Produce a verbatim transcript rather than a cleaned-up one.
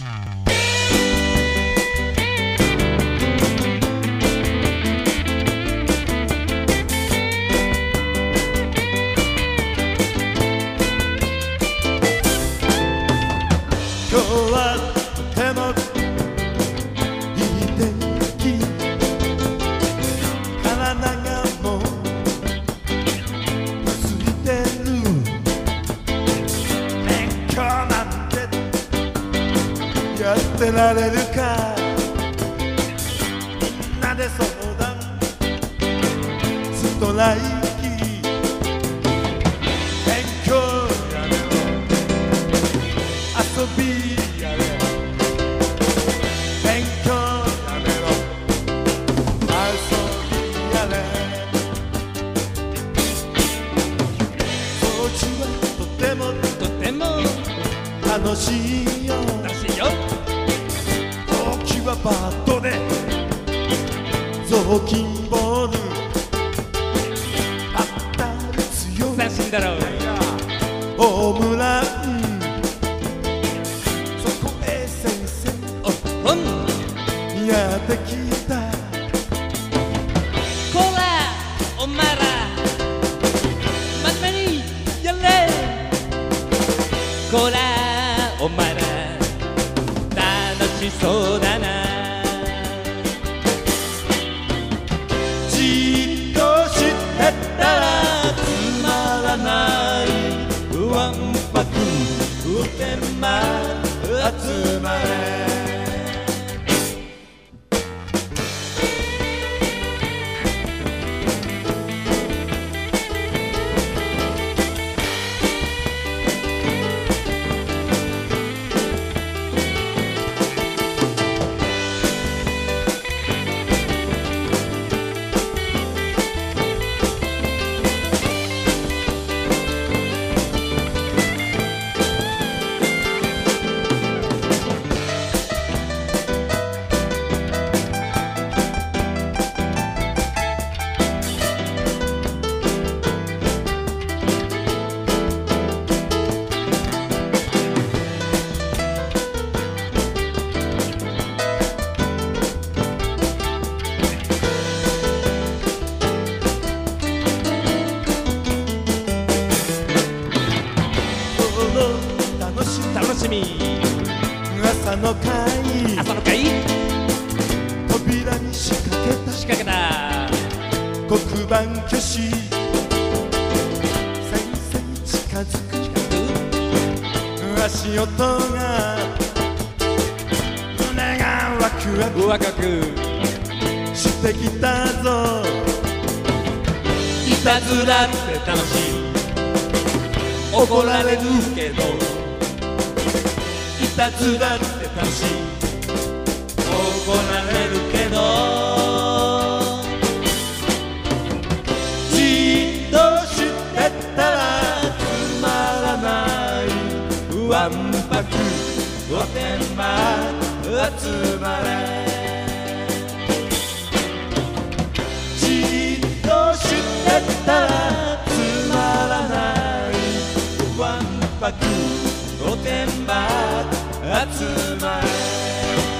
今日はとてもいい天気、体がもうついてる。勉強なんてやってられるか、みんなで相談ストライキ、勉強やめろ遊び楽しいよ、 楽しいよ。 大きなバットで雑巾ボール当たる強い三振だろう。 ホームラン、そこへ先生おっほんやってきた。 こらお前ら真面目にやれ。こらお前ら楽しそうだな。 じっとしてたらつまらない、わんぱくうてんま集まれ。 楽しみ。 朝の会、 朝の会扉に仕掛けた仕掛けた黒板消し、先生に近づく足音が胸がワクワクワクワクしてきたぞ。 いたずらって楽しい、怒られるけどいたずらって楽しい、 怒られるけどじっとしてたらつまらない、わんぱくおてんば集まれ。じっとしてたらつまらない、わんぱくおてんば集まれ。